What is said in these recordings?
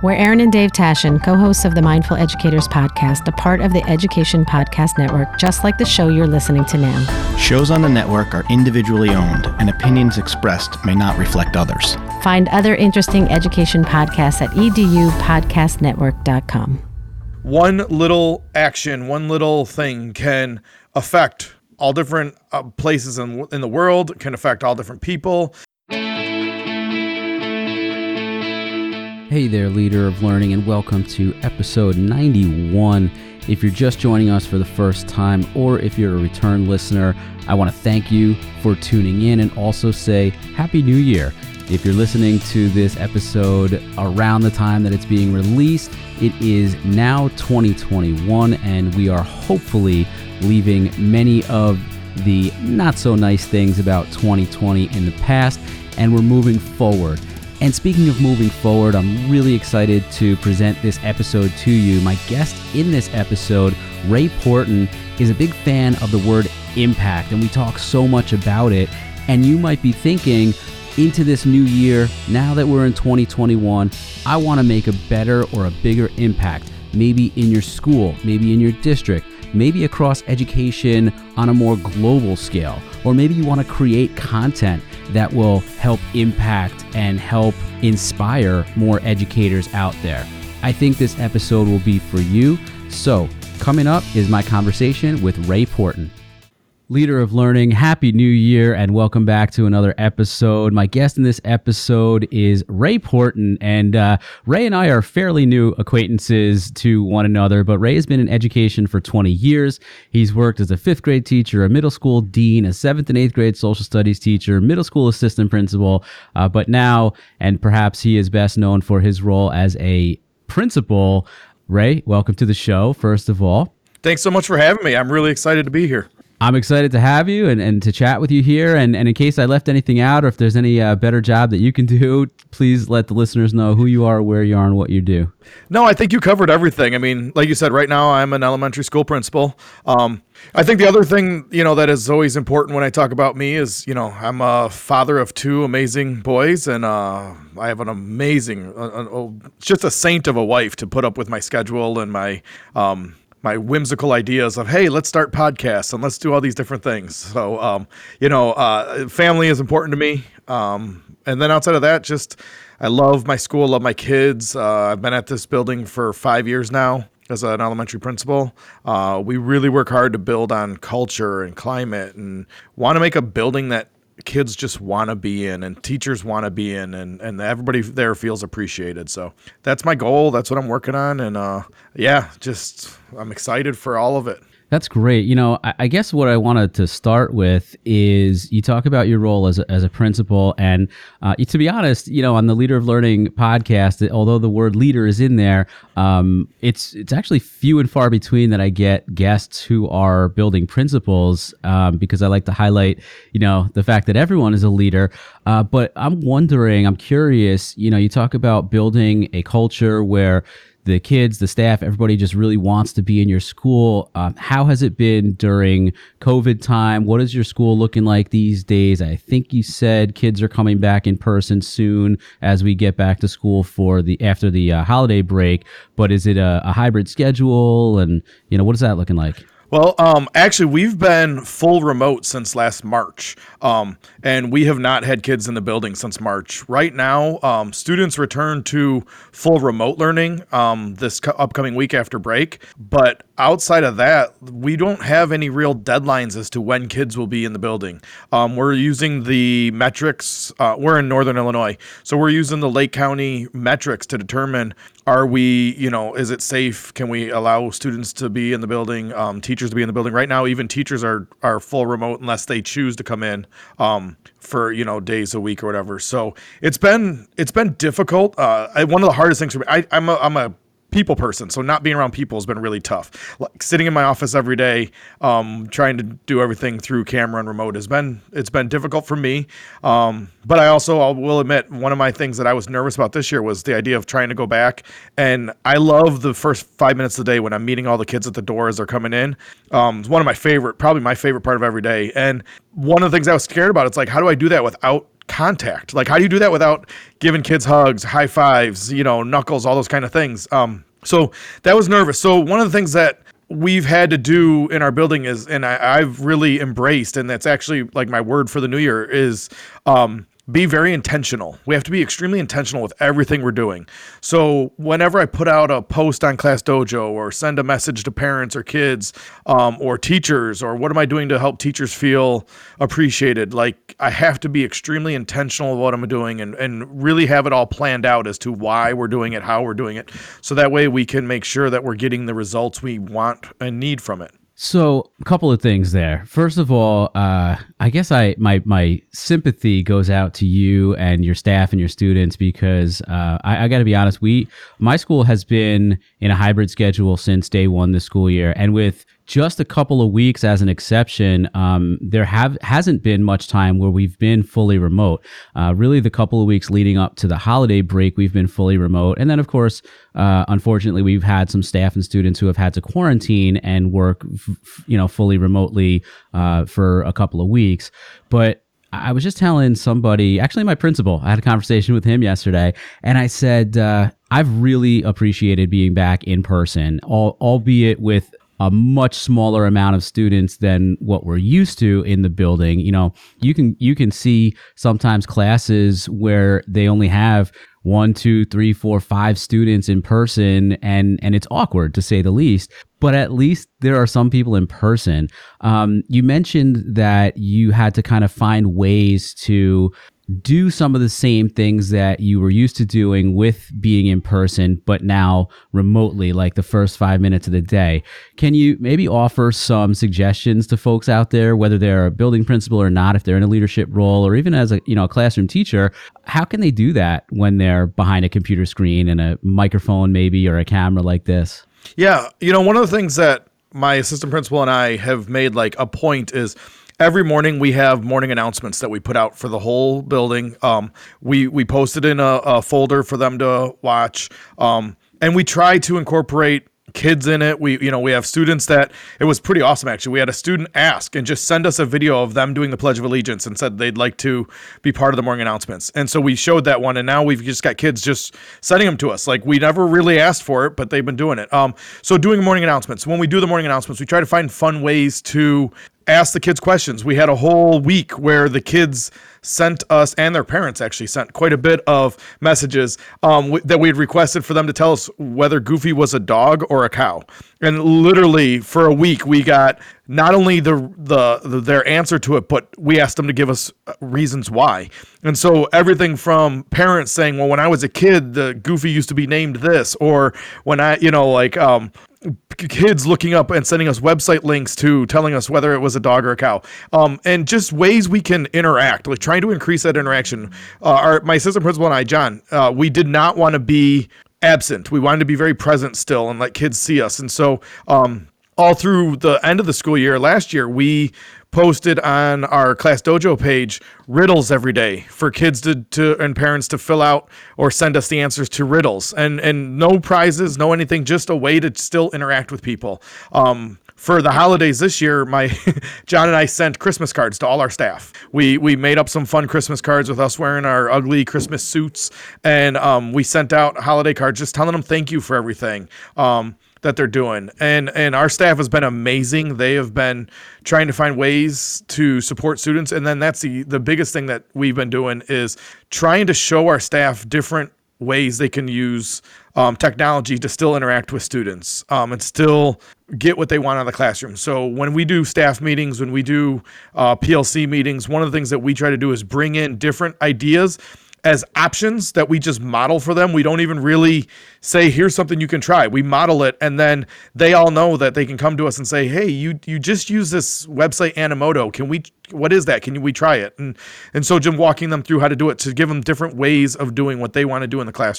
We're Aaron and Dave Tashin, co-hosts of the Mindful Educators podcast, a part of the Education Podcast Network, just like the show you're listening to now. Shows on the network are individually owned, and opinions expressed may not reflect others. Find other interesting education podcasts at edupodcastnetwork.com. One little action, one little thing can affect all different places in the world, can affect all different people. Hey there, leader of learning, and welcome to episode 91. If you're just joining us for the first time, or if you're a return listener, I want to thank you for tuning in and also say Happy New Year. If you're listening to this episode around the time that it's being released, it is now 2021, and we are hopefully leaving many of the not so nice things about 2020 in the past, and we're moving forward. And speaking of moving forward, I'm really excited to present this episode to you. My guest in this episode, Ray Porton, is a big fan of the word impact, and we talk so much about it. And you might be thinking, into this new year, now that we're in 2021, I want to make a better or a bigger impact, maybe in your school, maybe in your district, maybe across education on a more global scale, or maybe you want to create content that will help impact and help inspire more educators out there. I think this episode will be for you. So coming up is my conversation with Ray Porton. Leader of Learning, Happy New Year, and welcome back to another episode. My guest in this episode is Ray Porton, and Ray and I are fairly new acquaintances to one another, but Ray has been in education for 20 years. He's worked as a 5th grade teacher, a middle school dean, a 7th and 8th grade social studies teacher, middle school assistant principal, but now, and perhaps he is best known for his role as a principal. Ray, welcome to the show, first of all. Thanks so much for having me. I'm really excited to be here. I'm excited to have you and to chat with you here. And in case I left anything out, or if there's any better job that you can do, please let the listeners know who you are, where you are, and what you do. No, I think you covered everything. I mean, like you said, right now I'm an elementary school principal. I think the other thing, that is always important when I talk about me is, I'm a father of 2 amazing boys, and I have an amazing, just a saint of a wife to put up with my schedule and my whimsical ideas of, hey, let's start podcasts and let's do all these different things. So, family is important to me. And then outside of that, just, I love my school, love my kids. I've been at this building for 5 years now as an elementary principal. We really work hard to build on culture and climate and want to make a building that kids just want to be in and teachers want to be in and everybody there feels appreciated. So that's my goal. That's what I'm working on. And I'm excited for all of it. That's great. I guess what I wanted to start with is you talk about your role as a principal. And to be honest, on the Leader of Learning podcast, although the word leader is in there, it's actually few and far between that I get guests who are building principals because I like to highlight, the fact that everyone is a leader. But I'm curious, you talk about building a culture where the kids, the staff, everybody just really wants to be in your school. How has it been during COVID time? What is your school looking like these days? I think you said kids are coming back in person soon as we get back to school after the holiday break. But is it a hybrid schedule? And, what is that looking like? Well, actually, we've been full remote since last March, and we have not had kids in the building since March. Right now, students return to full remote learning this upcoming week after break, but outside of that, we don't have any real deadlines as to when kids will be in the building. We're using the metrics. We're in Northern Illinois, so we're using the Lake County metrics to determine, are we, is it safe? Can we allow students to be in the building, teachers to be in the building? Right now, even teachers are full remote unless they choose to come in for, days a week or whatever. So it's been difficult. One of the hardest things for me, I'm a people person, so not being around people has been really tough. Like sitting in my office every day, trying to do everything through camera and remote it's been difficult for me. But I will admit, one of my things that I was nervous about this year was the idea of trying to go back. And I love the first 5 minutes of the day when I'm meeting all the kids at the door as they're coming in. It's probably my favorite part of every day. And one of the things I was scared about, it's like, how do I do that without contact? Like, how do you do that without giving kids hugs, high fives, knuckles, all those kind of things? So that was nervous. So one of the things that we've had to do in our building is, and I've really embraced, and that's actually like my word for the new year, is be very intentional. We have to be extremely intentional with everything we're doing. So whenever I put out a post on Class Dojo or send a message to parents or kids or teachers, or what am I doing to help teachers feel appreciated, like I have to be extremely intentional with what I'm doing and really have it all planned out as to why we're doing it, how we're doing it. So that way we can make sure that we're getting the results we want and need from it. So a couple of things there. First of all, I guess my sympathy goes out to you and your staff and your students, because I got to be honest, my school has been in a hybrid schedule since day one this school year, and with just a couple of weeks as an exception, there hasn't been much time where we've been fully remote. Really, the couple of weeks leading up to the holiday break, we've been fully remote. And then, of course, unfortunately, we've had some staff and students who have had to quarantine and work, fully remotely for a couple of weeks. But I was just telling somebody, actually my principal, I had a conversation with him yesterday, and I said, I've really appreciated being back in person, albeit with a much smaller amount of students than what we're used to in the building. You can see sometimes classes where they only have 1, 2, 3, 4, 5 students in person, and it's awkward to say the least. But at least there are some people in person. You mentioned that you had to kind of find ways to do some of the same things that you were used to doing with being in person, but now remotely, like the first 5 minutes of the day. Can you maybe offer some suggestions to folks out there, whether they're a building principal or not, if they're in a leadership role, or even as a classroom teacher? How can they do that when they're behind a computer screen and a microphone maybe, or a camera like this? Yeah. One of the things that my assistant principal and I have made like a point is every morning we have morning announcements that we put out for the whole building. We post it in a folder for them to watch. And we try to incorporate kids in it. We have students that, it was pretty awesome actually. We had a student ask and just send us a video of them doing the Pledge of Allegiance and said they'd like to be part of the morning announcements. And so we showed that one, and now we've just got kids just sending them to us. Like, we never really asked for it, but they've been doing it. So doing morning announcements. When we do the morning announcements, we try to find fun ways to ask the kids questions. We had a whole week where the kids sent us, and their parents actually sent quite a bit of messages that we had requested for them to tell us whether Goofy was a dog or a cow. And literally for a week, we got not only their answer to it, but we asked them to give us reasons why. And so everything from parents saying, well, when I was a kid, the Goofy used to be named this, or when kids looking up and sending us website links to telling us whether it was a dog or a cow, and just ways we can interact, like trying to increase that interaction. My assistant principal and I, John, we did not want to be absent. We wanted to be very present still and let kids see us. And so all through the end of the school year last year, we posted on our Class Dojo page riddles every day for kids to and parents to fill out or send us the answers to riddles, and no prizes, no anything, just a way to still interact with people. For the holidays this year, John and I sent Christmas cards to all our staff. We made up some fun Christmas cards with us wearing our ugly Christmas suits, and we sent out holiday cards just telling them thank you for everything that they're doing. And our staff has been amazing. They have been trying to find ways to support students. And then that's the biggest thing that we've been doing is trying to show our staff different ways they can use technology to still interact with students and still get what they want out of the classroom. So when we do staff meetings, when we do PLC meetings, one of the things that we try to do is bring in different ideas as options that we just model for them. We don't even really say, here's something you can try. We model it, and then they all know that they can come to us and say, hey, you just use this website Animoto. What is that? Can we try it? And so Jim walking them through how to do it, to give them different ways of doing what they want to do in the classroom.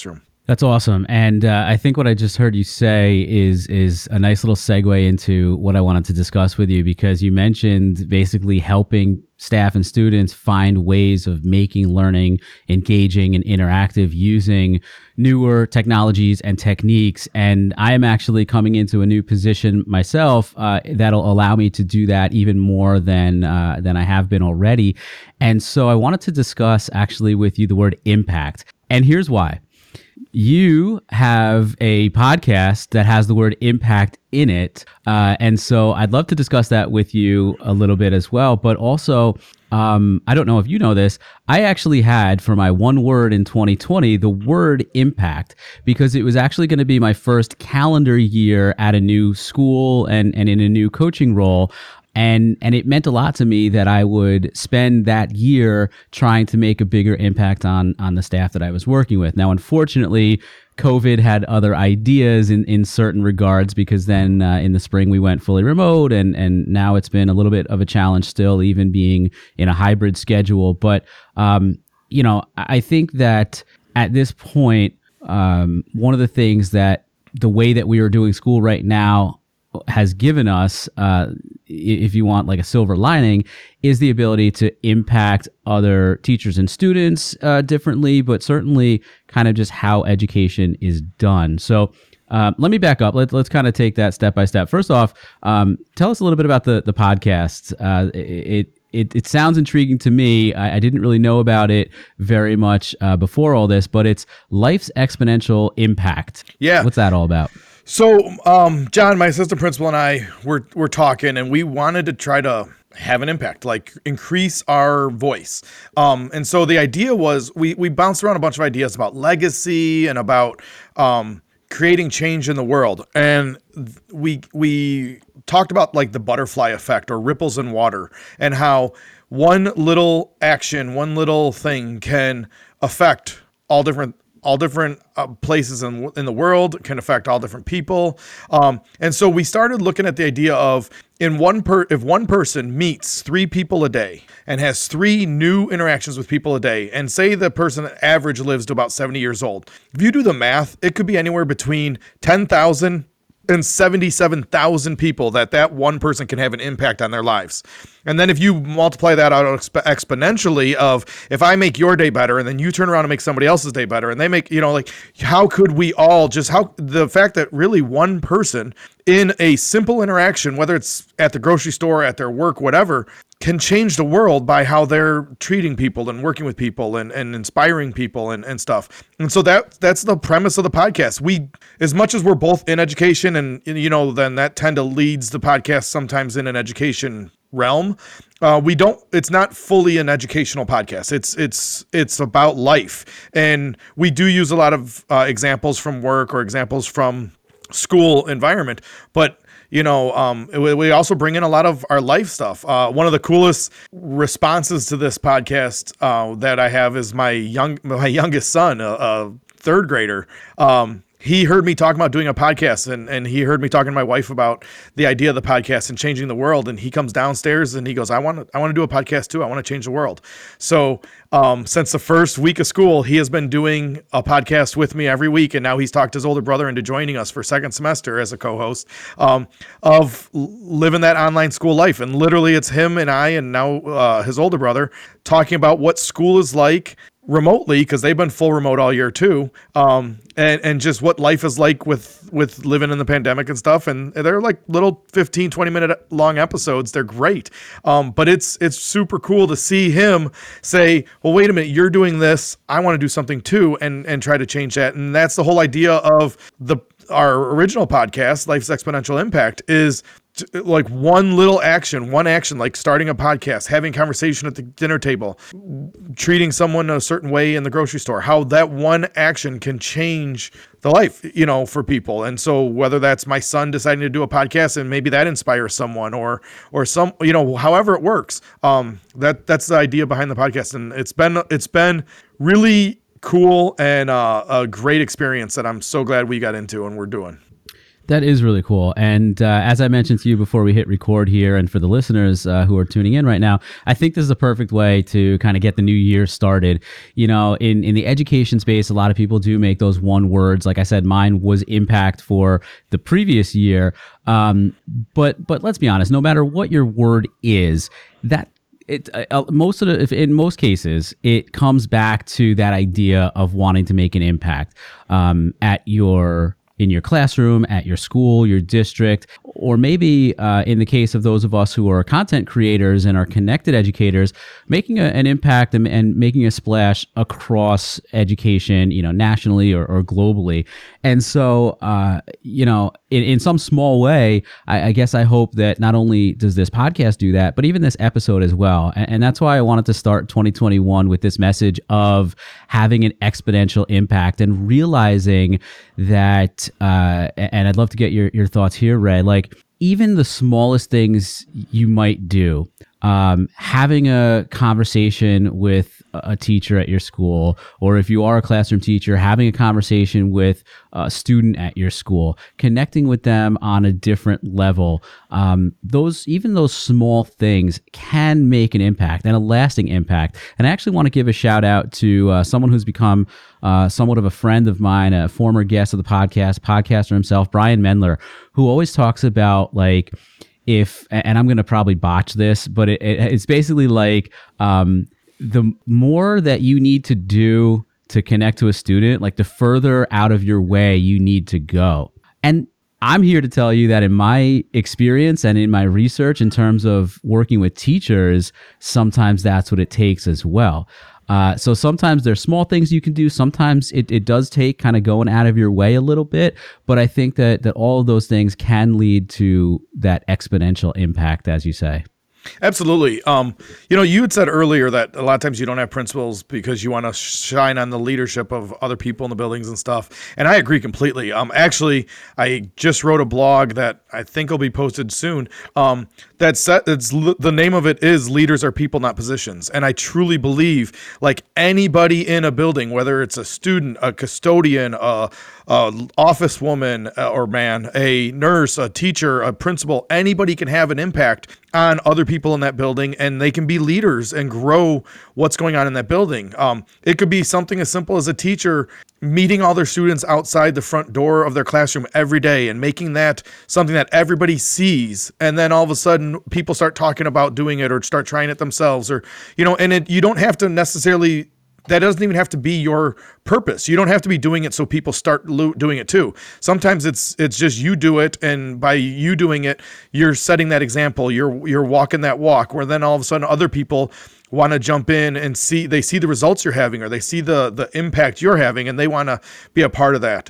That's awesome. And I think what I just heard you say is a nice little segue into what I wanted to discuss with you, because you mentioned basically helping staff and students find ways of making learning engaging and interactive using newer technologies and techniques. And I am actually coming into a new position myself that'll allow me to do that even more than I have been already. And so I wanted to discuss actually with you the word impact. And here's why. You have a podcast that has the word impact in it. And so I'd love to discuss that with you a little bit as well. But also, I don't know if you know this, I actually had for my one word in 2020, the word impact, because it was actually going to be my first calendar year at a new school and in a new coaching role. And it meant a lot to me that I would spend that year trying to make a bigger impact on the staff that I was working with. Now, unfortunately, COVID had other ideas in certain regards, because then in the spring we went fully remote, and now it's been a little bit of a challenge still, even being in a hybrid schedule. But, I think that at this point, one of the things that the way that we are doing school right now has given us, if you want like a silver lining, is the ability to impact other teachers and students differently, but certainly kind of just how education is done. So let me back up. Let's kind of take that step by step. First off, tell us a little bit about the podcast. It sounds intriguing to me. I didn't really know about it very much before all this, but it's Life's Exponential Impact. Yeah. What's that all about? So, John, my assistant principal, and I were talking, and we wanted to try to have an impact, like increase our voice. And so the idea was we bounced around a bunch of ideas about legacy and about creating change in the world. And we talked about like the butterfly effect or ripples in water, and how one little action, one little thing can affect all different places in the world, can affect all different people. And so we started looking at the idea of if one person meets 3 people a day and has 3 new interactions with people a day, and say the person average lives to about 70 years old, if you do the math, it could be anywhere between 10,000 and 77,000 people that one person can have an impact on their lives. And then if you multiply that out exponentially of, if I make your day better and then you turn around and make somebody else's day better, and they make, how could we all the fact that really one person in a simple interaction, whether it's at the grocery store, at their work, whatever, can change the world by how they're treating people and working with people and inspiring people and stuff. And so that's the premise of the podcast. We, as much as we're both in education, and then that tend to leads the podcast sometimes in an education realm, it's not fully an educational podcast. It's about life. And we do use a lot of examples from work or examples from school environment, but we also bring in a lot of our life stuff. One of the coolest responses to this podcast that I have is my youngest son, a 3rd grader. He heard me talking about doing a podcast, and he heard me talking to my wife about the idea of the podcast and changing the world. And he comes downstairs and he goes, I want to do a podcast too. I want to change the world. So since the first week of school, he has been doing a podcast with me every week. And now he's talked his older brother into joining us for 2nd semester as a co-host of living that online school life. And literally it's him and I, and now his older brother, talking about what school is like remotely, because they've been full remote all year too, and just what life is like with living in the pandemic and stuff. And they're like little 15-20 minute long episodes. They're great, but it's super cool to see him say, well, wait a minute, you're doing this, I want to do something too, and try to change that. And that's the whole idea of our original podcast, Life's Exponential Impact, is like one action, like starting a podcast, having conversation at the dinner table, treating someone a certain way in the grocery store, how that one action can change the life, for people. And so whether that's my son deciding to do a podcast and maybe that inspires someone or some, however it works, that's the idea behind the podcast. And it's been really cool and a great experience that I'm so glad we got into and we're doing. That is really cool. And as I mentioned to you before we hit record here, and for the listeners who are tuning in right now, I think this is a perfect way to kind of get the new year started. You know, in the education space, a lot of people do make those one words. Like I said, mine was impact for the previous year. But let's be honest, no matter what your word is, that in most cases, it comes back to that idea of wanting to make an impact in your classroom, at your school, your district, or maybe in the case of those of us who are content creators and are connected educators, making an impact and making a splash across education, you know, nationally or globally. And so, you know, in some small way, I guess I hope that not only does this podcast do that, but even this episode as well. And that's why I wanted to start 2021 with this message of having an exponential impact and realizing that, and I'd love to get your thoughts here, Ray, like even the smallest things you might do, having a conversation with a teacher at your school, or if you are a classroom teacher, having a conversation with a student at your school, connecting with them on a different level. Those small things can make an impact and a lasting impact. And I actually want to give a shout out to someone who's become somewhat of a friend of mine, a former guest of the podcaster himself, Brian Mendler, who always talks about like, and I'm going to probably botch this, but it's basically like, the more that you need to do to connect to a student, like the further out of your way you need to go. And I'm here to tell you that in my experience and in my research in terms of working with teachers, sometimes that's what it takes as well. So sometimes there's small things you can do. Sometimes it does take kind of going out of your way a little bit. But I think that all of those things can lead to that exponential impact, as you say. Absolutely. You know, you had said earlier that a lot of times you don't have principals because you want to shine on the leadership of other people in the buildings and stuff. And I agree completely. Actually, I just wrote a blog that I think will be posted soon. The name of it is Leaders Are People, Not Positions. And I truly believe like anybody in a building, whether it's a student, a custodian, office woman or man, a nurse, a teacher, a principal, anybody can have an impact on other people in that building, and they can be leaders and grow what's going on in that building. It could be something as simple as a teacher meeting all their students outside the front door of their classroom every day and making that something that everybody sees. And then all of a sudden people start talking about doing it or start trying it themselves, or, you know, and you don't have to necessarily, that doesn't even have to be your purpose. You don't have to be doing it so people start doing it too. Sometimes it's just you do it, and by you doing it, you're setting that example. You're walking that walk, where then all of a sudden other people want to jump in and see the results you're having, or they see the impact you're having, and they want to be a part of that.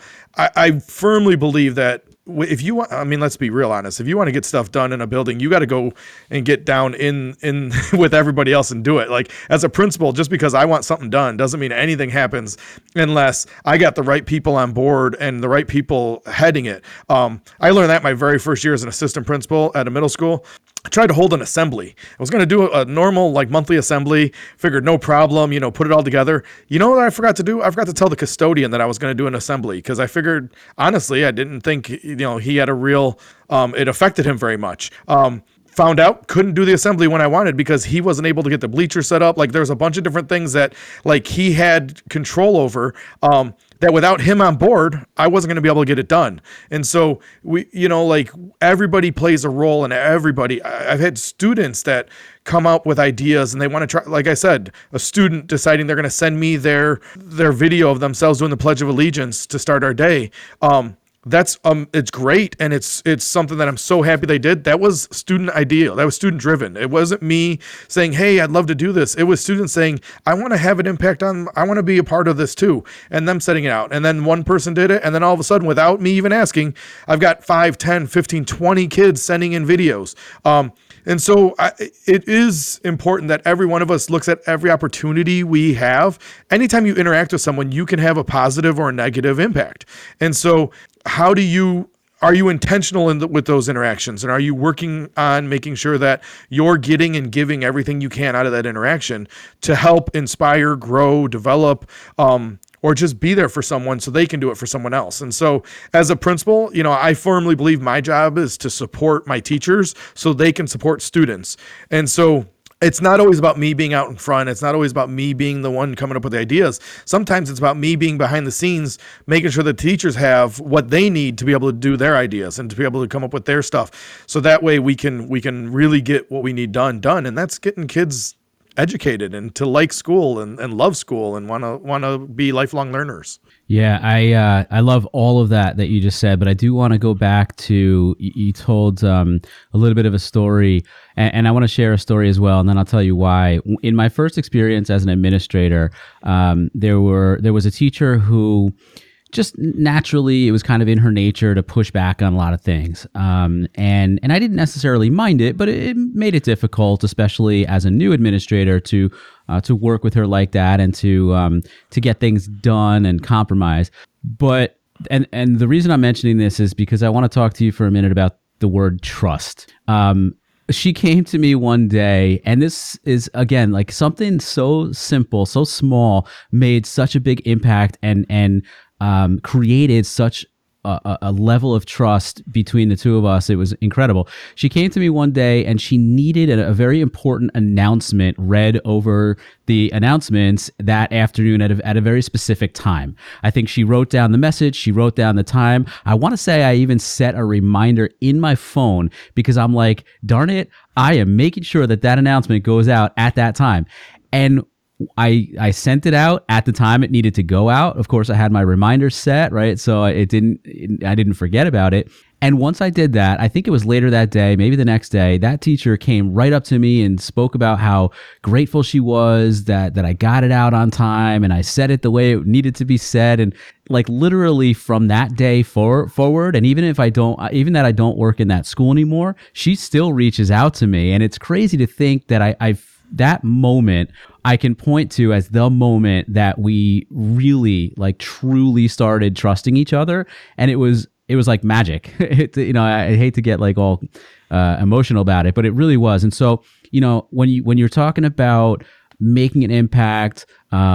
I firmly believe that if you want, I mean, let's be real honest. If you want to get stuff done in a building, you got to go and get down in with everybody else and do it. Like as a principal, just because I want something done doesn't mean anything happens unless I got the right people on board and the right people heading it. I learned that my very first year as an assistant principal at a middle school. I tried to hold an assembly. I was going to do a normal like monthly assembly, figured no problem, put it all together. You know what I forgot to do? I forgot to tell the custodian that I was going to do an assembly, because I figured, honestly, I didn't think, he had a real, it affected him very much. Found out couldn't do the assembly when I wanted because he wasn't able to get the bleacher set up. Like there's a bunch of different things that like he had control over, that without him on board, I wasn't going to be able to get it done. And so we, like everybody plays a role, and everybody, I've had students that come up with ideas and they want to try, like I said, a student deciding they're going to send me their video of themselves doing the Pledge of Allegiance to start our day. That's it's great, and it's something that I'm so happy they did. That was student idea. That was student driven. It wasn't me saying, "Hey, I'd love to do this." It was students saying, "I want to have an impact on. I want to be a part of this too," and them setting it out. And then one person did it, and then all of a sudden, without me even asking, I've got 5, 10, 15, 20 kids sending in videos. And so it is important that every one of us looks at every opportunity we have. Anytime you interact with someone, you can have a positive or a negative impact. And so are you intentional with those interactions? And are you working on making sure that you're getting and giving everything you can out of that interaction to help inspire, grow, develop, or just be there for someone so they can do it for someone else. And so as a principal, I firmly believe my job is to support my teachers so they can support students. And so it's not always about me being out in front. It's not always about me being the one coming up with the ideas. Sometimes it's about me being behind the scenes, making sure the teachers have what they need to be able to do their ideas and to be able to come up with their stuff. So that way we can really get what we need done. And that's getting kids educated and to like school and love school and want to be lifelong learners. Yeah, I love all of that you just said, but I do want to go back to, you told a little bit of a story, and I want to share a story as well, and then I'll tell you why. In my first experience as an administrator, there was a teacher who just naturally, it was kind of in her nature to push back on a lot of things. And I didn't necessarily mind it, but it made it difficult, especially as a new administrator, to work with her like that and to get things done and compromise. But and the reason I'm mentioning this is because I want to talk to you for a minute about the word trust. She came to me one day, and this is, again, like something so simple, so small, made such a big impact and created such a level of trust between the two of us. It was incredible. She came to me one day and she needed a very important announcement read over the announcements that afternoon at a very specific time. I think she wrote down the message. She wrote down the time. I want to say I even set a reminder in my phone because I'm like, darn it, I am making sure that announcement goes out at that time. And I sent it out at the time it needed to go out. Of course, I had my reminder set, right? So I didn't forget about it. And once I did that, I think it was later that day, maybe the next day, that teacher came right up to me and spoke about how grateful she was that I got it out on time and I said it the way it needed to be said. And like literally from that day forward, and even that I don't work in that school anymore, she still reaches out to me. And it's crazy to think that that moment I can point to as the moment that we really, like, truly started trusting each other, and it was like magic. I hate to get like all emotional about it, but it really was. And so, when you're talking about making an impact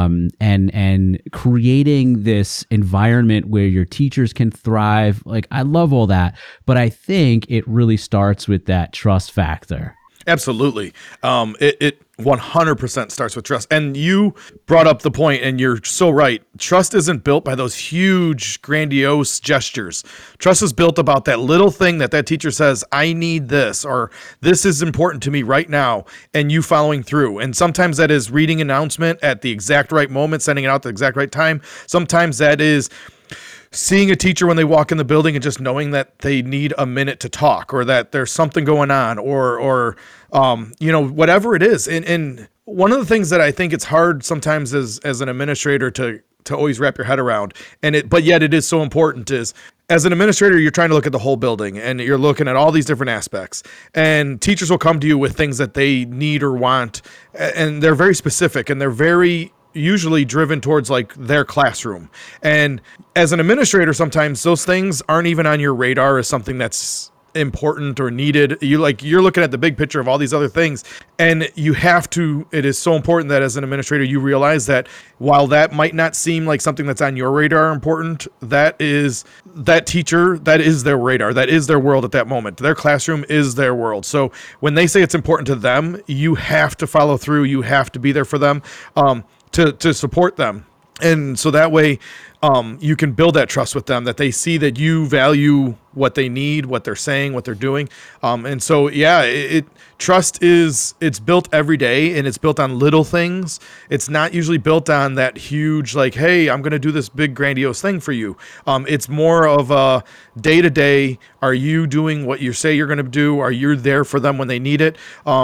and creating this environment where your teachers can thrive, like, I love all that, but I think it really starts with that trust factor. Absolutely. It 100% starts with trust. And you brought up the point, and you're so right. Trust isn't built by those huge, grandiose gestures. Trust is built about that little thing that teacher says, I need this, or this is important to me right now, and you following through. And sometimes that is reading an announcement at the exact right moment, sending it out at the exact right time. Sometimes that is seeing a teacher when they walk in the building and just knowing that they need a minute to talk, or that there's something going on, or whatever it is. And one of the things that I think it's hard sometimes as an administrator to always wrap your head around, but yet it is so important, is as an administrator, you're trying to look at the whole building and you're looking at all these different aspects, and teachers will come to you with things that they need or want, and they're very specific and they're very usually driven towards like their classroom. And as an administrator, sometimes those things aren't even on your radar as something that's important or needed. You're looking at the big picture of all these other things, and it is so important that as an administrator, you realize that while that might not seem like something that's on your radar important, that teacher, that is their radar, that is their world at that moment. Their classroom is their world. So when they say it's important to them, you have to follow through. You have to be there for them, to support them. And so that way, you can build that trust with them, that they see that you value what they need, what they're saying, what they're doing. And so, trust it's built every day, and it's built on little things. It's not usually built on that huge, like, hey, I'm going to do this big grandiose thing for you. It's more of a day-to-day. Are you doing what you say you're going to do? Are you there for them when they need it?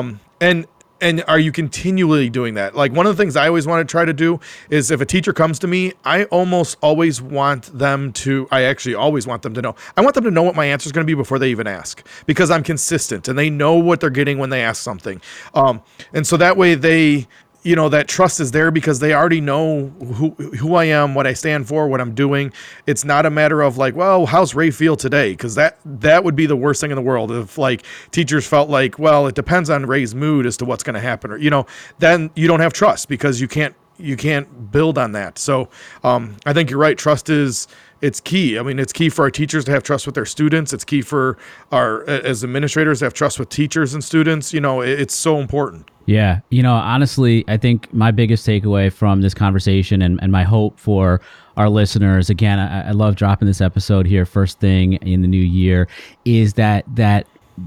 And are you continually doing that? Like, one of the things I always want to try to do is, if a teacher comes to me, I always want them to know. I want them to know what my answer is going to be before they even ask, because I'm consistent and they know what they're getting when they ask something. And so that way that trust is there because they already know who I am, what I stand for, what I'm doing. It's not a matter of like, well, how's Ray feel today? Because that would be the worst thing in the world if like teachers felt like, well, it depends on Ray's mood as to what's going to happen, or then you don't have trust, because you can't build on that. So I think you're right. Trust it's key. I mean, it's key for our teachers to have trust with their students. It's key for our, as administrators, to have trust with teachers and students. It's so important. Yeah. Honestly, I think my biggest takeaway from this conversation and my hope for our listeners, again, I love dropping this episode here first thing in the new year, is that the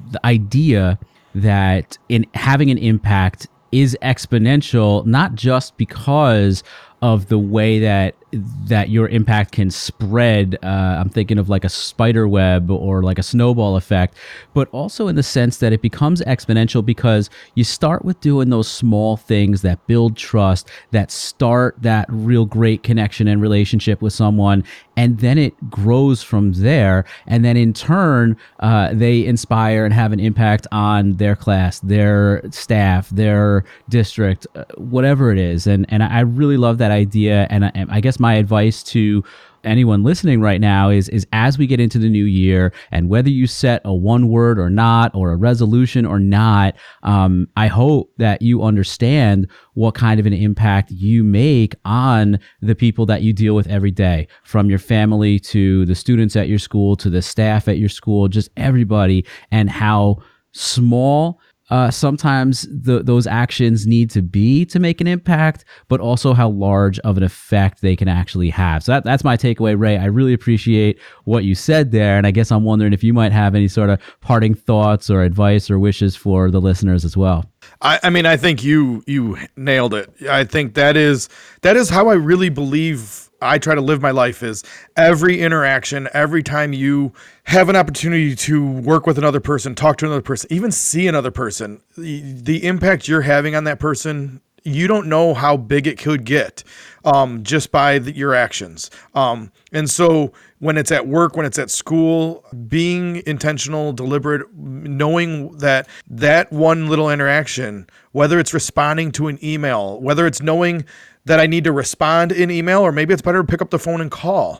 idea that in having an impact is exponential, not just because of the way that your impact can spread. I'm thinking of like a spider web or like a snowball effect, but also in the sense that it becomes exponential because you start with doing those small things that build trust, that start that real great connection and relationship with someone, and then it grows from there. And then in turn, they inspire and have an impact on their class, their staff, their district, whatever it is. And I really love that idea. And I guess my advice to anyone listening right now is as we get into the new year, and whether you set a one word or not, or a resolution or not, I hope that you understand what kind of an impact you make on the people that you deal with every day, from your family to the students at your school, to the staff at your school, just everybody, and how small sometimes those actions need to be to make an impact, but also how large of an effect they can actually have. So that's my takeaway, Ray. I really appreciate what you said there. And I guess I'm wondering if you might have any sort of parting thoughts or advice or wishes for the listeners as well. I mean, I think you nailed it. I think that is how I really believe I try to live my life, is every interaction, every time you have an opportunity to work with another person, talk to another person, even see another person, the impact you're having on that person, you don't know how big it could get just by your actions. And so when it's at work, when it's at school, being intentional, deliberate, knowing that one little interaction, whether it's responding to an email, whether it's knowing that I need to respond in email, or maybe it's better to pick up the phone and call,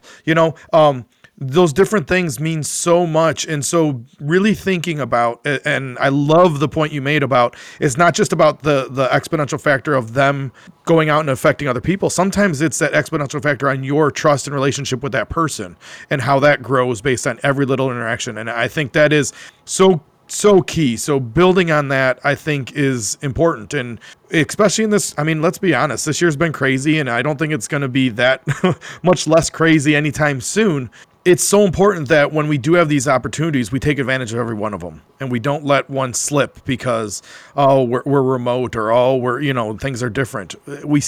those different things mean so much. And so really thinking about, and I love the point you made about, it's not just about the exponential factor of them going out and affecting other people. Sometimes it's that exponential factor on your trust and relationship with that person and how that grows based on every little interaction. And I think that is so key. So building on that, I think, is important. And especially in this, I mean, let's be honest, this year's been crazy, and I don't think it's going to be that much less crazy anytime soon. It's so important that when we do have these opportunities, we take advantage of every one of them, and we don't let one slip because, we're remote, or, things are different. We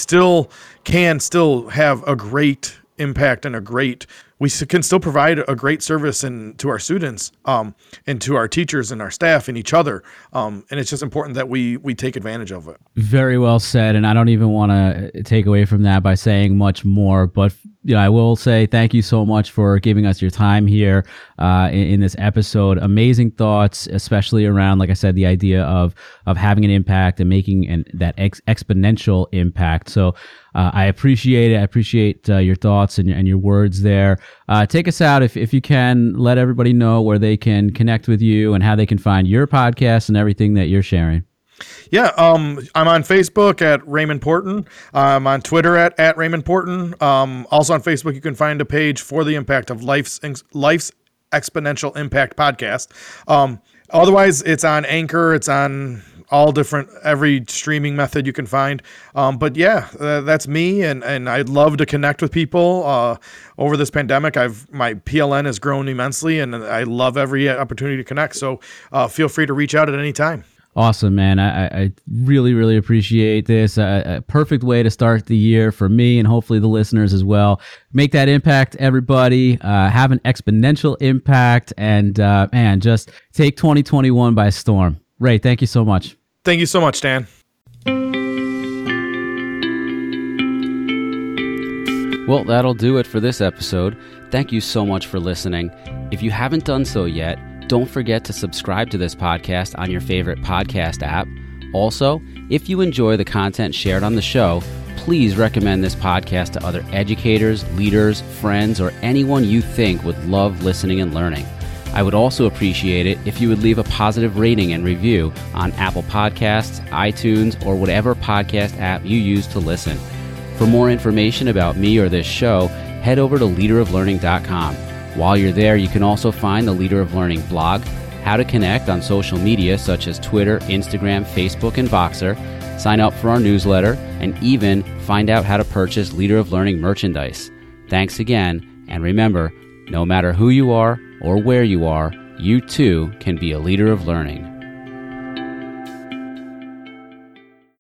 can still have a great impact and we can still provide a great service to our students, and to our teachers and our staff and each other. And it's just important that we take advantage of it. Very well said. And I don't even want to take away from that by saying much more, but I will say thank you so much for giving us your time here in this episode. Amazing thoughts, especially around, like I said, the idea of having an impact and making that exponential impact. So I appreciate it. I appreciate your thoughts and your words there. Take us out, if you can. Let everybody know where they can connect with you and how they can find your podcast and everything that you're sharing. Yeah, I'm on Facebook at Raymond Porton. I'm on Twitter at Raymond Porton. Also on Facebook, you can find a page for the impact of Life's Exponential Impact podcast. Otherwise, it's on Anchor. It's on every streaming method you can find. But yeah, that's me. And I'd love to connect with people. Over this pandemic, my PLN has grown immensely, and I love every opportunity to connect. So feel free to reach out at any time. Awesome, man. I really, really appreciate this. A perfect way to start the year for me, and hopefully the listeners as well. Make that impact, everybody. Have an exponential impact, and just take 2021 by storm. Ray, thank you so much. Thank you so much, Dan. Well, that'll do it for this episode. Thank you so much for listening. If you haven't done so yet, don't forget to subscribe to this podcast on your favorite podcast app. Also, if you enjoy the content shared on the show, please recommend this podcast to other educators, leaders, friends, or anyone you think would love listening and learning. I would also appreciate it if you would leave a positive rating and review on Apple Podcasts, iTunes, or whatever podcast app you use to listen. For more information about me or this show, head over to leaderoflearning.com. While you're there, you can also find the Leader of Learning blog, how to connect on social media such as Twitter, Instagram, Facebook, and Voxer, sign up for our newsletter, and even find out how to purchase Leader of Learning merchandise. Thanks again, and remember, no matter who you are or where you are, you too can be a leader of learning.